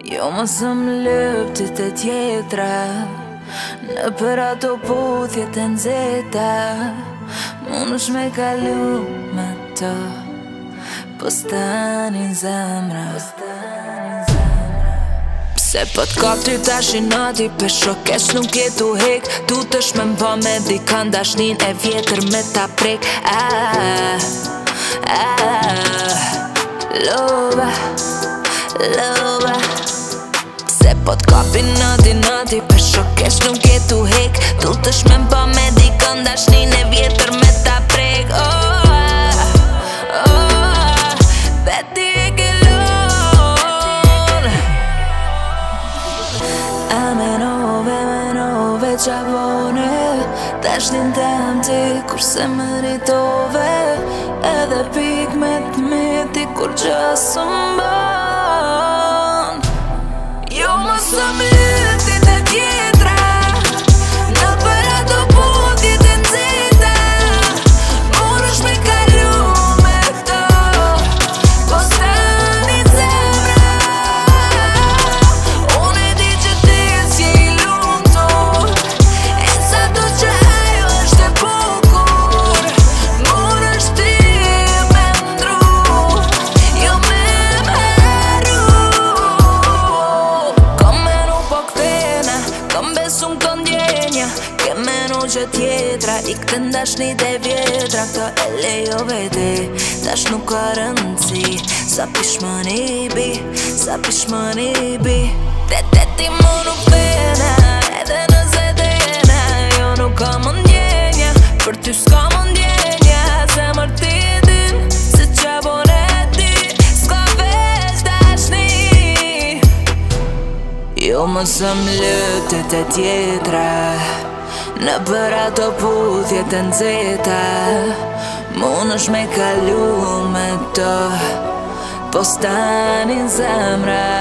Jo më sëm lëptit e tjetra, në për ato puthjet e nxehta, mun është me kalu me to, po s'tani zemra. Pse po t'kap ty tash i nati, për shokes nuk jetu hek, tu t'ësh me mba me dikan dashnin e vjetër me ta prek. Lova, lova. Pse po t'kap i nati, për shokes nuk jetu hek, tu t'ësh me mba me dikan dashnin e vjetër me ta prek. Beti e ke menove qa vone, dashnin tem ti kurse më rritove, edhe pik me t'meti kur gjasë mban. Jo më sëm lëptit e tjetra, në për ato puthjet e nxehta, mun është me kalu me to, po s'tani zemra. Unë e di që ti si i lumtur, e sa do që ajo është e bukur, mun është ti me ndru, jo me m'heru. Kom menu po kthena, kom besu m'ko ndjenja, ke menu që tjetra, i këtë ndashnit e vjetra, këto e lejo vete, tash nuk ka rëndësi, sa pishmëni bi, sa pishmëni bi. Ti mu nuk vena, edhe nëse të jena, jo nuk ka më ndjenja, për ty s'ka më ndjenja, zemër ti e din, se qa vore ti, s'ka veç dashni. Jo më sëm lëptit e tjetra, në për ato puthjet e nxehta, mun është me kalu me to, po s'tani zemra.